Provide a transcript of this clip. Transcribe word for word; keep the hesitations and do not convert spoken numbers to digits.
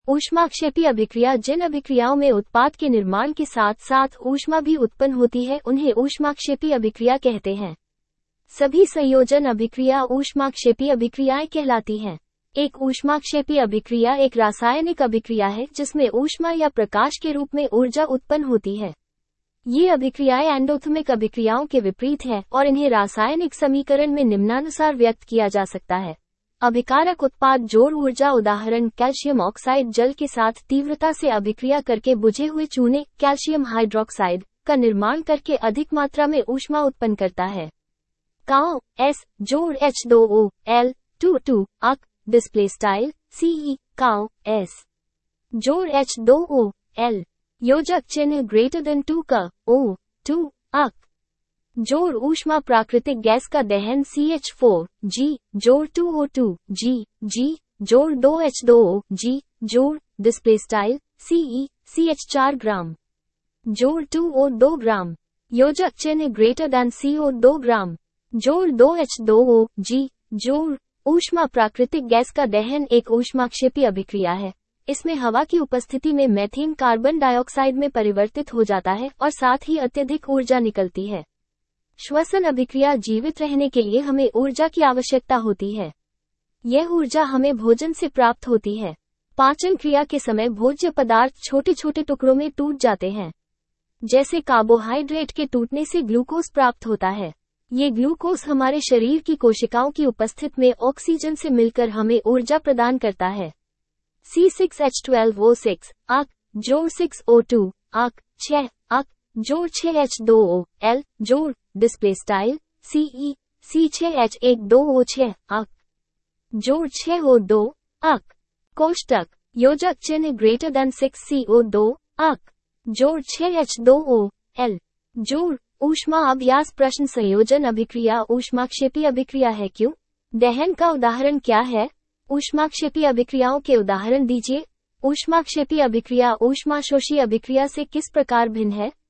ऊष्माक्षेपी अभिक्रिया जिन अभिक्रियाओं में उत्पाद के निर्माण के साथ साथ ऊष्मा भी उत्पन्न होती है उन्हें ऊष्माक्षेपी अभिक्रिया कहते हैं। सभी संयोजन अभिक्रिया ऊष्माक्षेपी अभिक्रियाएं कहलाती हैं। एक ऊष्माक्षेपी अभिक्रिया एक रासायनिक अभिक्रिया है जिसमें ऊष्मा या प्रकाश के रूप में ऊर्जा उत्पन्न होती है। ये अभिक्रियाएं एंडोथर्मिक अभिक्रियाओं के विपरीत हैं और इन्हें रासायनिक समीकरण में निम्नानुसार व्यक्त किया जा सकता है। अभिकारक उत्पाद जोड़ ऊर्जा उदाहरण कैल्शियम ऑक्साइड जल के साथ तीव्रता से अभिक्रिया करके बुझे हुए चूने कैल्शियम हाइड्रोक्साइड का निर्माण करके अधिक मात्रा में ऊष्मा उत्पन्न करता है। काओ एस जोड़ H two O L two two अक डिस्प्ले स्टाइल सीई काओ एस जोड़ एच टू ओ एल योजक चिन्ह ग्रेटर देन टू का ओ टू अक जोड़ ऊष्मा प्राकृतिक गैस का दहन सी एच फोर जी जोड़ टू ओ टू जी जी जोड़ दो एच टू ओ जी जोड़ display style CE C H चार ग्राम जोड़ टू ओ दो ग्राम योजक चिन्ह ग्रेटर देन सी ओ दो ग्राम जोड़ दो एच टू ओ जी जोड़ ऊष्मा प्राकृतिक गैस का दहन एक ऊष्माक्षेपी अभिक्रिया है। इसमें हवा की उपस्थिति में मीथेन कार्बन डाइऑक्साइड में परिवर्तित हो जाता है और साथ ही अत्यधिक ऊर्जा निकलती है। श्वसन अभिक्रिया जीवित रहने के लिए हमें ऊर्जा की आवश्यकता होती है। यह ऊर्जा हमें भोजन से प्राप्त होती है। पाचन क्रिया के समय भोज्य पदार्थ छोटे छोटे टुकड़ों में टूट जाते हैं। जैसे कार्बोहाइड्रेट के टूटने से ग्लूकोज प्राप्त होता है। ये ग्लूकोज हमारे शरीर की कोशिकाओं की उपस्थिति में ऑक्सीजन से मिलकर हमें ऊर्जा प्रदान करता है। C six H twelve O six अक जोड़ सिक्स ओ टू अक छह अक जोड़ छह एच टू ओ एल जोड़ डिस्प्ले स्टाइल सीई सी छह एच एक दो ओ छह अक जोड़ छह ओ दो अक कोष्टक योजक चिन्ह greater than six C O दो अक जोड़ छह एच दो ओ एल जोड़ ऊष्मा अभ्यास प्रश्न संयोजन अभिक्रिया ऊष्माक्षेपी अभिक्रिया है क्यों? दहन का उदाहरण क्या है? ऊष्माक्षेपी अभिक्रियाओं के उदाहरण दीजिए। ऊष्माक्षेपी अभिक्रिया ऊष्माशोषी अभिक्रिया से किस प्रकार भिन्न है?